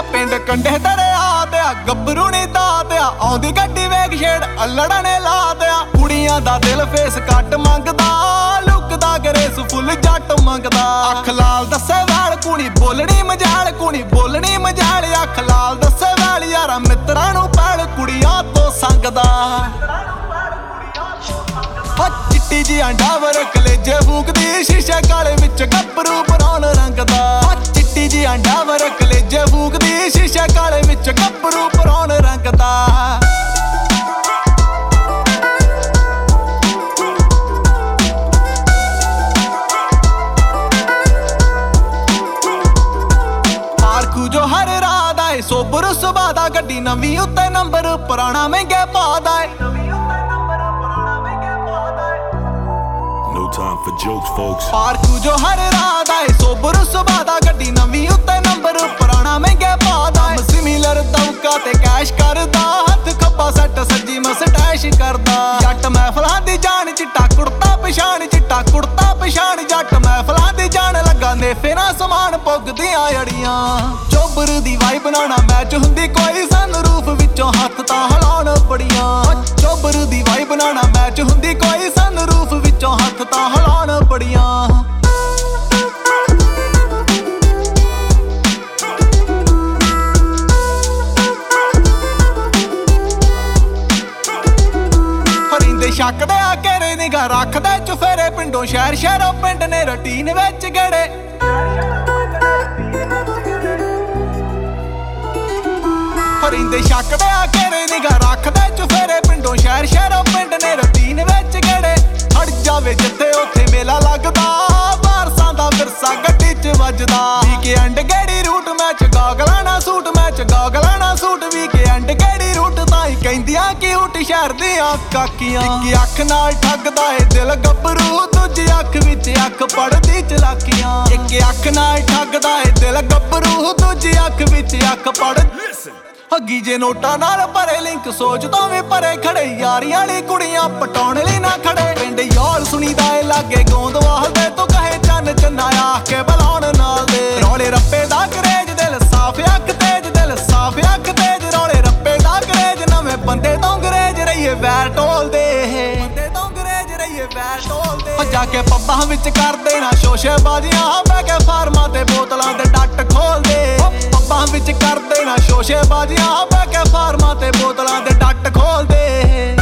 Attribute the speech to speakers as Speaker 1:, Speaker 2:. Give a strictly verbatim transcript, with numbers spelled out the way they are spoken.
Speaker 1: ਪਿੰਡ ਕੰਢੇ ਦਰਿਆ ਤੇ ਆ ਗੱਭਰੂ ਨੀ ਦਾਤ ਆ ਆਉਂਦੀ ਗੱਡੀ ਵੇਖ ਛੇੜ ਅਲੜਾਂ ਨੇ ਲਾ ਦਿਆ ਕੁੜੀਆਂ ਦਾ ਦਿਲ ਫੇਸ ਕੱਟ ਮੰਗਦਾ ਲੁੱਕਦਾ ਗਰੇਸ ਫੁੱਲ ਜੱਟ ਮੰਗਦਾ ਅੱਖ ਲਾਲ ਦੱਸੇ ਵਾਲ ਕੁੜੀ ਬੋਲਣੀ ਮਜਾਲ ਕੁੜੀ ਬੋਲਣੀ ਮਜਾਲ ਅੱਖ ਲਾਲ ਦੱਸੇ ਵਾਲ ਯਾਰਾ ਮਿੱਤਰਾਂ ਨੂੰ ਪੈਲ ਕੁੜੀਆਂ ਤੋਂ ਸੰਗਦਾ ਚਿੱਟੀ ਜੀ ਅੰਡਾਵਰ ਕਲੇਜੇ ਫੂਕਦੀ ਸ਼ੀਸ਼ੇ ਕਾਲੇ ਵਿੱਚ ਗੱਭਰੂ ਬਰਾਉਨ ਰੰਗ ਦਾ ਚਿੱਟੀ ਜੀ ਅੰਡਾਵਰ ਕਲੇਜੇ ਫੂਕਦੀ ਸ਼ੀਸ਼ੇ ਕਾਲੇ ਵਿੱਚ ਗੱਭਰੂ ਬਰਾਉਨ ਰੰਗ ਦਾ ਆਰਕੂ ਜੋ ਹਰ ਰਾਤ ਆਏ ਸੋਬਰ ਸੁਭਾ ਦਾ ਗੱਡੀ ਨਵੀਂ ਉੱਤੇ ਨੰਬਰ ਪੁਰਾਣਾ ਮਹਿੰਗੇ ਪਾ ਦਾ
Speaker 2: Time for jokes, folks.
Speaker 1: ਪਾਰਕੂ ਜੋ ਹਰ ਰਾਤ ਆਏ ਸੋਬਰ ਸੁਭਾ ਦਾ ਗੱਡੀ ਨਵੀਂ ਉੱਤੇ ਨੰਬਰ ਪੁਰਾਣਾ ਮਹਿੰਗੇ ਪਾਦਾ ਸਿਮੀਲਰ ਦੌਕਾ ਤੇ ਕੈਸ਼ ਕਰਦਾ ਹੱਥ ਖੱਬਾ ਸੱਟ ਸੱਜੀ ਮਸਟੈਸ਼ ਕਰਦਾ ਜੱਟ ਮਹਿਫਲਾਂ ਦੀ ਜਾਨ ਚਿੱਟਾ ਕੁੜਤਾ ਪਛਾਣ ਚਿੱਟਾ ਕੁੜਤਾ ਪਛਾਣ ਜੱਟ ਮਹਿਫਲਾਂ ਦੀ ਜਾਨ ਲੱਗਾ ਨੇਫੇ ਨਾ ਸਮਾਨ ਪੁੱਗਦੀਆਂ ਅੜੀਆਂ ਚੋਬਰ ਦੀ ਵਾਈ ਬਣਾਉਣਾ ਮੈਚ ਹੁੰਦੀ ਕੋਈ ਸਨਰੂਫ ਵਿੱਚੋਂ ਹੱਥ ਤਾਂ ਹਿਲਾਉਣ ਬੜੀਆਂ ਚੋਬਰ ਦੀ ਵਾਈ ਬਣਾਉਣਾ ਮੈਚ ਹੁੰਦੀ ਕੋਈ ਸਨਰੂਫ ਵਿੱਚੋਂ ਹੱਥ ਤਾਂ ਹਿਲਾਉਣ ਬੜੀਆਂ ਸ਼ੱਕ ਆ ਘੇਰੇ ਨਿਗਾ ਰੱਖਦਾ ਚੁਫੇਰੇ ਪਿੰਡੋਂ ਸ਼ਹਿਰ ਸ਼ਹਿਰੋਂ ਪਿੰਡ ਨੇ ਰੂਟੀਨ ਵਿੱਚ ਗੜੇ ਹਰਿੰਦੇ ਸ਼ੱਕ ਆ ਘੇਰੇ ਨਿਗਾ ਰੱਖਦਾ ਚੁਫੇਰੇ ਪਿੰਡੋਂ ਸ਼ਹਿਰ ਸ਼ਹਿਰੋਂ ਪਿੰਡ ਨੇ ਰੂਟੀਨ ਵਿੱਚ ਗੜੇ ਹਟ ਜਾਵੇ ਜਿੱਥੇ ਉੱਥੇ ਮੇਲਾ ਲੱਗਦਾ ਵਾਰਸਾਂ ਦਾ ਵਿਰਸਾ ਗੱਡੀ 'ਚ ਵੱਜਦਾ ਵੀਕਐਂਡ ਗੇੜੀ ਰੂਟ ਮੈਚ ਗਾਗਲਾਂ ਨਾਲ ਸੂਟ ਮੈਚ ਗਾਗਲਾਂ ਨਾਲ ਸੂਟ ਵੀਕਐਂਡ ਗੇੜੀ ਰੂਟ ਤਾਂ ਹੀ ਕਹਿੰਦੀਆਂ ਕਿ ਉਟ ਸ਼ਹਿਰ ਦੀਆਂ ਕਾਕੀਆਂ ਇੱਕ ਅੱਖ ਨਾਲ ਠੱਗਦਾ ਏ ਦਿਲ ਗੱਭਰੂ ਦੂਜੀ ਅੱਖ ਵਿੱਚ ਅੱਖ ਪੜਦੀ ਚਲਾਕੀਆਂ ਇੱਕ ਅੱਖ ਨਾਲ ਠੱਗਦਾ ਏ ਦਿਲ ਗੱਭਰੂ ਦੂਜੀ ਅੱਖ ਵਿੱਚ ਅੱਖ ਪੜ ਹੱਗੀ ਜੇ ਨੋਟਾਂ ਨਾਲ ਭਰੇ ਲਿੰਕ ਸੋਚ ਤੋਂ ਵੀ ਭਰੇ ਖੜੇ ਯਾਰੀਆਂ ਵਾਲੀ ਕੁੜੀਆਂ ਪਟਾਉਣ ਲਈ ਨਾ ਖੜੇ ਪਿੰਡ ਯਾਰ ਸੁਣੀਦਾ ਏ ਲਾਗੇ ਗੋਂਦਵਾਲ ਦੇ ਤੂੰ ਕਹੇ ਚੰਨ ਚੰਨਾ ਆਖ ਕੇ ਬੁਲਾਉਣ ਨਾਲ ਦੇ ਰੌਲੇ ਰੱਪੇ ਦਾ ਕਰੇਜ ਦਿਲ ਸਾਫ ਅੱਖ ਤੇਜ ਦਿਲ ਸਾਫ ਅੱਖ ਤੇਜ ਰੌਲੇ ਰੱਪੇ ਦਾ ਕਰੇਜ ਨਵੇਂ ਬੰਦੇ ਤੋਂ ਅੰਗਰੇਜ਼ ਰਹੀਏ ਵੈਰ ਟੋਲਦੇ ਬੰਦੇ ਤੋਂ ਅੰਗਰੇਜ਼ ਰਹੀਏ ਵੈਰ ਟੋਲਦੇ ਜਾ ਕੇ ਪੱਬਾਂ ਵਿੱਚ ਕਰ ਦੇਣਾ ਸ਼ੋਸ਼ੇ ਬਾਜ਼ੀਆਂ ਬਹਿ ਕੇ ਫਾਰਮਾਂ ਤੇ ਬੋਤਲਾਂ ਦੇ ਡੱਟ ਖੋਲਦੇ ਪੱਬਾਂ ਵਿੱਚ ਕਰ ਦੇਣਾ ਸ਼ੋਸ਼ੇ ਬਾਜ਼ੀਆਂ ਬਹਿ ਕੇ ਫਾਰਮਾਂ ਤੇ ਬੋਤਲਾਂ ਦੇ ਡੱਟ ਖੋਲਦੇ